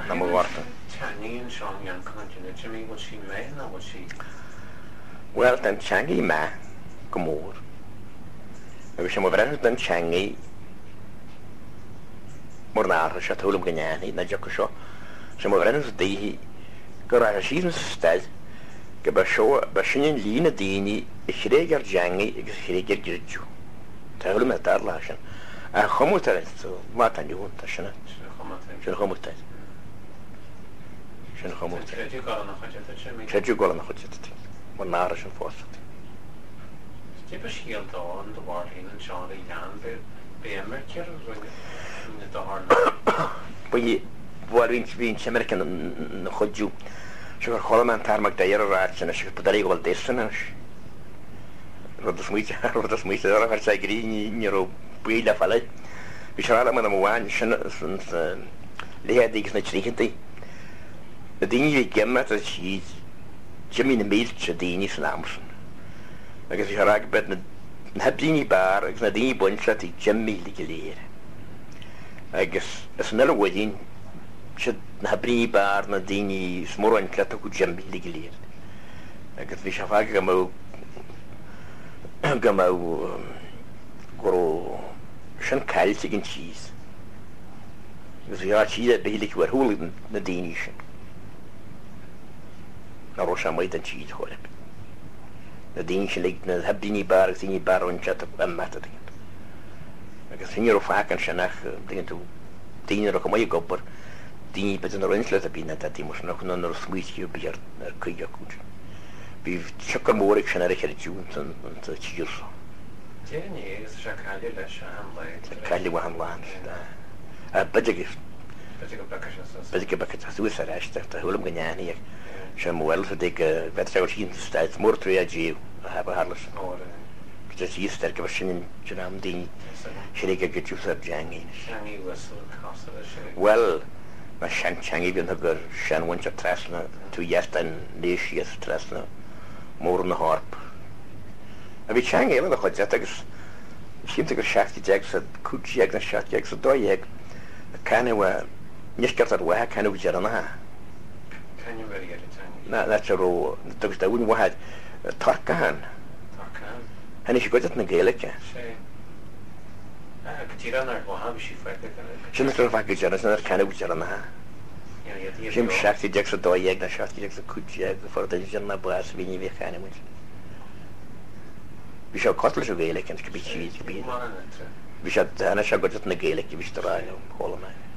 na mo warta. Channing Sean Young continue Jimmy what she made now what she Well, dan changi ma gomor. We sem bren dan changi mornar sha tolum gnyani na joko sho. Sem bren di gora shizm stad ge ba sho ba shinin line dini ishreger jangi ishreger girju. Tolum atar lashan. A khomutar so ma tan yun tashna. شنو خموتاي شنو خموتاي شجع قولنا خجتتي والنار شنو فوستي تبى شيء دون دوارين إن شاء الله يان بأمريكا من الدهار بيجي وارين شمركن نخجو شو خالمان تارمك داير راتشنا شو بدري قبل ديسنا ردس ميت دارا فرسايقري نيرو بيلا فلات بشرالة من موان شنو ليه ديك نشريكتي الديني جمعت الشيء جميل ميل شديني سلامسن لكن في هراك بد نهبديني بار نديني بونشلتي جميل لجلير أجس اسمه ودين شد نهبديني بار نديني سمرون كلاتو جميل لجلير لكن في شفاك جماو قرو شن كالسي جن شيز زياد شيء بيلك ورهول ندينيش نروح ميدان شيء خالد ندينيش ليك نهبديني بار زيني بار ونشاتب أما تدين لكن سيني رفاقا شناخ دينتو ديني رقم أي قبر ديني بدن رنسلة تبينا تاتي مش نكون نرسميش يبير كي يكون بيشكر مورك شنارك الجون تشيرص تاني شكالي لا شام لا كالي وهم لان بدك بكش سويسرا عشت هولم غنياني شان موالف ديك بتشاور شي ستايت مورتو يا جي هابا هارلس بتجي يسترك بشين جنام دي شركه جتشو سر جاني شاني وصل كاسر well ما شان شاني بينهجر شان وانش تراسنا تو يستن ليش يستراسنا مورن هارب أبي شاني أنا خد جاتكس شيمتك الشاكي جاكس كوتشي جاكس الشاكي جاكس دويك كانوا نشكرت الواحد كانوا بجرناها كان يبري لا لا ترو تقول واحد تركان هني شو قلت نقيلك شيء كثير أنا وهم شيء فاكر شنو تعرف حق جرنا كانوا بجرناها شيم شاكي جاكس دويك نشاكي جاكس كوتشي جاكس فرد الجنة باس بيني بيخاني مش بيشو قتل شو قيلك أنت كبير شيء كبير بيشو أنا شو قلت نقيلك بيشتراي هولا ما